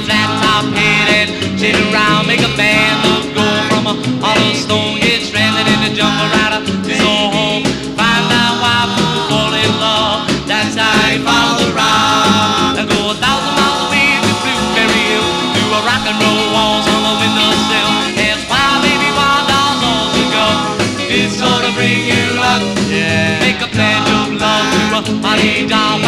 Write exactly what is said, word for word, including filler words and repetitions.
flat top head and sit around, make a band of gold from a hollow stone. Get stranded in the jungle, right up to go home. Find out why fools fall in love. That's how you follow the rock. And go a thousand miles away to Blueberry Hill, do a rock and roll waltz on the windowsill. Ask why, baby, why dolls all to go. It's gonna bring you luck. Yeah. Make a pledge of love to a honey doll.